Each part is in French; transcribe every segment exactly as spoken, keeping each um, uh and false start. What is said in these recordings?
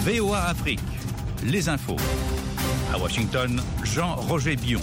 V O A Afrique, les infos. À Washington, Jean-Roger Bion.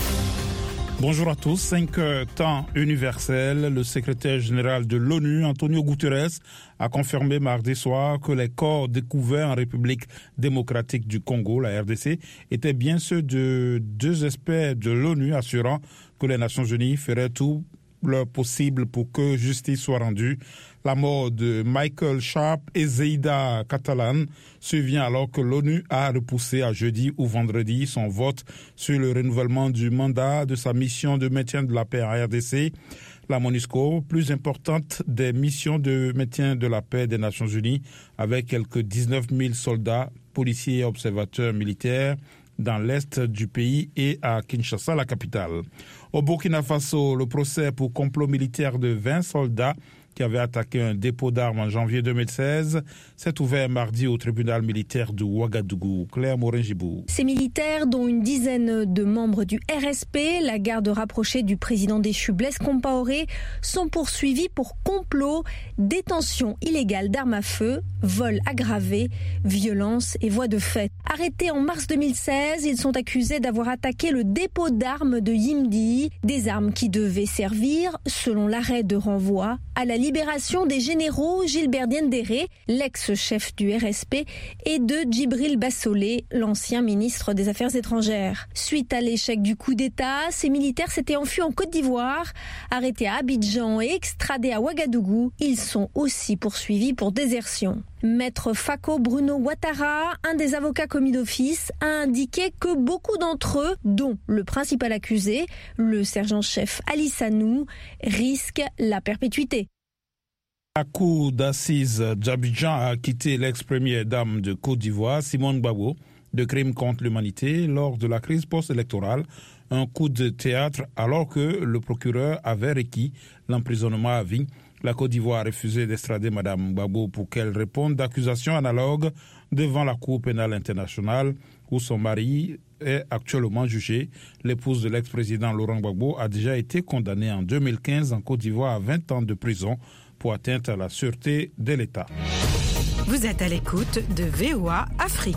Bonjour à tous. Cinq temps universels. Le secrétaire général de l'ONU, Antonio Guterres, a confirmé mardi soir que les corps découverts en République démocratique du Congo, la R D C, étaient bien ceux de deux experts de l'ONU, assurant que les Nations Unies feraient tout le possible pour que justice soit rendue. La mort de Michael Sharp et Zeida Catalan survient alors que l'ONU a repoussé à jeudi ou vendredi son vote sur le renouvellement du mandat de sa mission de maintien de la paix en R D C. La MONUSCO, plus importante des missions de maintien de la paix des Nations Unies, avec quelques dix-neuf mille soldats, policiers et observateurs militaires dans l'est du pays et à Kinshasa, la capitale. Au Burkina Faso, le procès pour complot militaire de vingt soldats qui avaient attaqué un dépôt d'armes en janvier deux mille seize, s'est ouvert mardi au tribunal militaire de Ouagadougou. Claire Morin-Gibou. Ces militaires, dont une dizaine de membres du R S P, la garde rapprochée du président déchu Blaise Compaoré, sont poursuivis pour complot, détention illégale d'armes à feu, vol aggravé, violence et voies de fait. Arrêtés en mars deux mille seize, ils sont accusés d'avoir attaqué le dépôt d'armes de Yimdi, des armes qui devaient servir, selon l'arrêt de renvoi, à la libération des généraux Gilbert Diendéré, l'ex-chef du R S P, et de Djibril Bassolé, l'ancien ministre des Affaires étrangères. Suite à l'échec du coup d'État, ces militaires s'étaient enfuis en Côte d'Ivoire. Arrêtés à Abidjan et extradés à Ouagadougou, ils sont aussi poursuivis pour désertion. Maître Fako Bruno Ouattara, un des avocats commis d'office, a indiqué que beaucoup d'entre eux, dont le principal accusé, le sergent-chef Ali Sanou, risquent la perpétuité. La cour d'assises d'Abidjan a acquitté l'ex-première dame de Côte d'Ivoire, Simone Gbagbo, de crimes contre l'humanité lors de la crise post-électorale, un coup de théâtre alors que le procureur avait requis l'emprisonnement à vie. La Côte d'Ivoire a refusé d'extrader Mme Gbagbo pour qu'elle réponde d'accusations analogues devant la Cour pénale internationale où son mari est actuellement jugé. L'épouse de l'ex-président Laurent Gbagbo a déjà été condamnée en deux mille quinze en Côte d'Ivoire à vingt ans de prison pour atteinte à la sûreté de l'État. Vous êtes à l'écoute de V O A Afrique.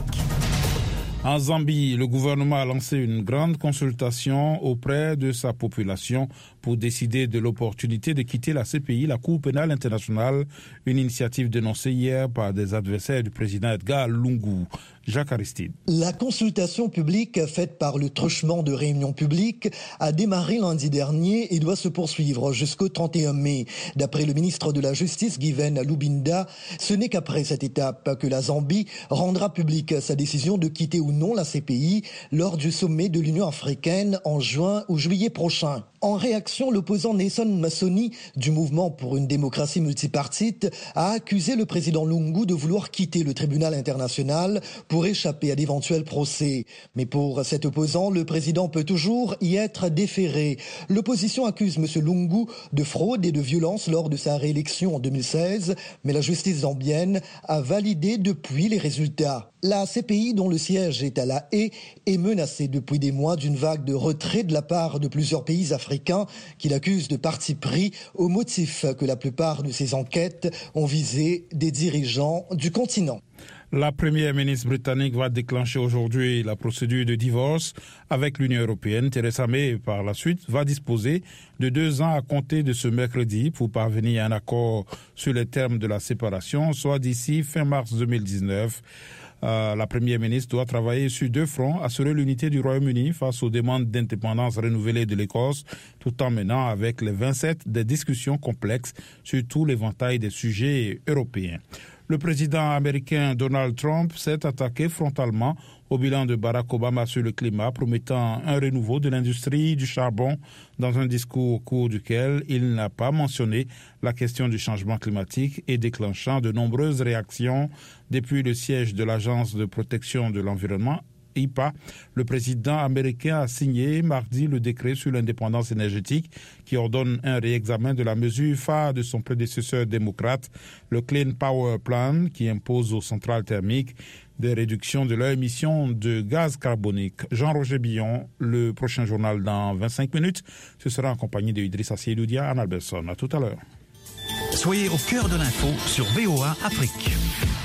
En Zambie, le gouvernement a lancé une grande consultation auprès de sa population pour décider de l'opportunité de quitter la C P I, la Cour pénale internationale, une initiative dénoncée hier par des adversaires du président Edgar Lungu. Jacques Aristide. La consultation publique faite par le truchement de réunions publiques a démarré lundi dernier et doit se poursuivre jusqu'au trente et un mai. D'après le ministre de la Justice, Given Lubinda, ce n'est qu'après cette étape que la Zambie rendra publique sa décision de quitter ou non la C P I lors du sommet de l'Union africaine en juin ou juillet prochain. En réaction, l'opposant Nelson Massoni du mouvement pour une démocratie multipartite a accusé le président Lungu de vouloir quitter le tribunal international pour échapper à d'éventuels procès. Mais pour cet opposant, le président peut toujours y être déféré. L'opposition accuse M. Lungu de fraude et de violence lors de sa réélection en deux mille seize, mais la justice zambienne a validé depuis les résultats. La C P I, dont le siège est à La Haye, est menacée depuis des mois d'une vague de retrait de la part de plusieurs pays africains qui l'accusent de parti pris au motif que la plupart de ces enquêtes ont visé des dirigeants du continent. La première ministre britannique va déclencher aujourd'hui la procédure de divorce avec l'Union européenne. Theresa May, par la suite, va disposer de deux ans à compter de ce mercredi pour parvenir à un accord sur les termes de la séparation, soit d'ici fin mars deux mille dix-neuf. Euh, la première ministre doit travailler sur deux fronts, assurer l'unité du Royaume-Uni face aux demandes d'indépendance renouvelées de l'Écosse, tout en menant avec les vingt-sept des discussions complexes sur tout l'éventail des sujets européens. Le président américain Donald Trump s'est attaqué frontalement au bilan de Barack Obama sur le climat, promettant un renouveau de l'industrie du charbon dans un discours au cours duquel il n'a pas mentionné la question du changement climatique et déclenchant de nombreuses réactions depuis le siège de l'Agence de protection de l'environnement. I P A, le président américain a signé mardi le décret sur l'indépendance énergétique qui ordonne un réexamen de la mesure phare de son prédécesseur démocrate, le Clean Power Plan, qui impose aux centrales thermiques des réductions de leurs émissions de gaz carbonique. Jean-Roger Bion, le prochain journal dans vingt-cinq minutes. Ce sera en compagnie de Idrissa Seydoudia, Anne Alberson. À tout à l'heure. Soyez au cœur de l'info sur V O A Afrique.